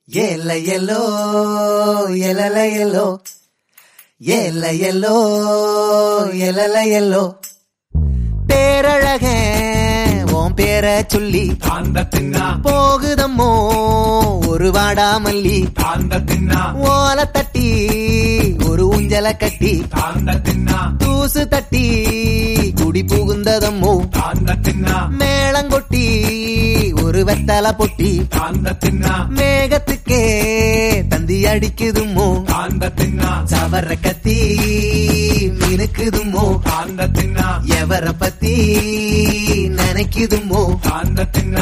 Yella yellow, yella yellow, yella yellow, yella yellow. பேரழகே உன் பேர சொல்லி தாந்த தின்னா போகுதம்மோ ஒரு வாடாமல்லி தாந்த தின்னா ஓலை தட்டி ஒரு ஊஞ்சல கட்டி தாந்த தின்னா தூசு தட்டி குடி புகுந்ததம்மோ தாந்த தின்னா மேளங்கொட்டி ஒரு வெத்தலை பொட்டி தாந்த தின்னா மேகத்துக்கே தந்தி அடிக்குதுமோ தாந்த தின்னா சவர கத்தி மினுக்குதுமோ தாந்த தின்னா எவர பத்தி நினைக்குதுமோ தாந்த தின்னா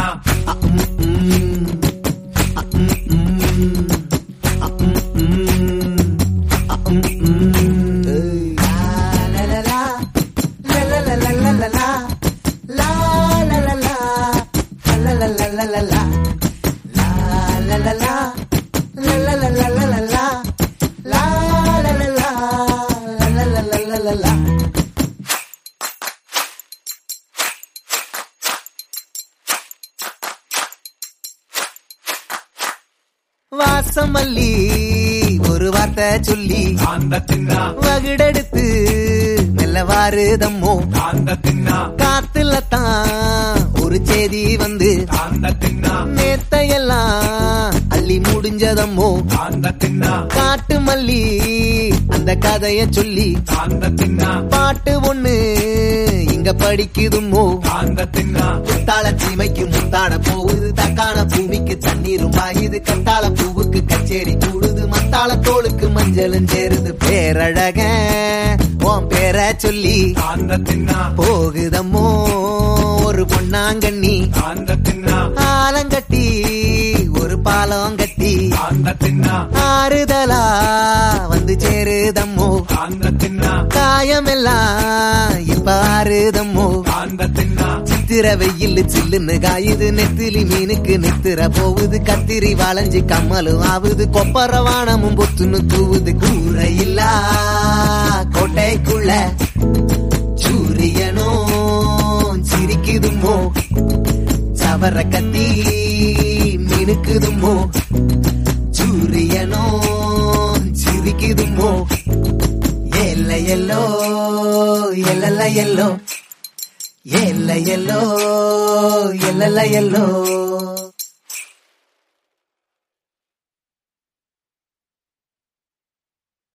வாசமல்லி ஒரு வார்த்தை சொல்லி தாந்த தின்னா வகிடெடுத்து மெல்ல வாருதம்மோ தாந்த தின்னா காத்துல தான் ஒரு செய்தி வந்து தாந்த தின்னா நேத்தையெல்லாம் அள்ளி முடிஞ்சதம்மோ தாந்த தின்னா காட்டு மல்லி அந்த கதைய சொல்லி தாந்த தின்னா பாட்டு ஒண்ணு இங்க படிக்குதுமோ தாந்த தின்னா முத்தாள சீமைக்கு முத்தாட போகுது தக்கான பூமிக்கு தண்ணீரும் வாயுது கத்தாள பூவுக்கு கச்சேரி கூடுது மத்தாள தோளுக்கு மஞ்சளும் சேருது பேரழக உன் பேர சொல்லி தாந்த தின்னா போகுதம்மோ ஒரு பொன்னாங்கண்ணி தாந்த தின்னா ஆலங்கட்டி ஒரு பாலம் கட்டி தாந்த தின்னா ஆறுதலா வந்து சேருதம்மோ தாந்த தின்னா காயமெல்லாம் இப்ப ஆறுதம்மோ தாந்த தின்னா சித்திர வெயில் சில்லுன்னு காயுது நெத்திலி மீனுக்கு நித்திர போகுது கத்திரி வளைஞ்சு கம்மலும் ஆகுது கொப்பர வானமும் பொத்துன்னு தூவுது கூரையில்லா கோட்டைக்குள்ள சூரியனோ சிரிக்குதுமோ சவர கத்தி மினுக்குதுமோ சூரியனோ சிரிக்குதுமோ எல்ல எல்லோ எல்ல எல்லோ எல்ல எல்லோ எல்ல எல்லோ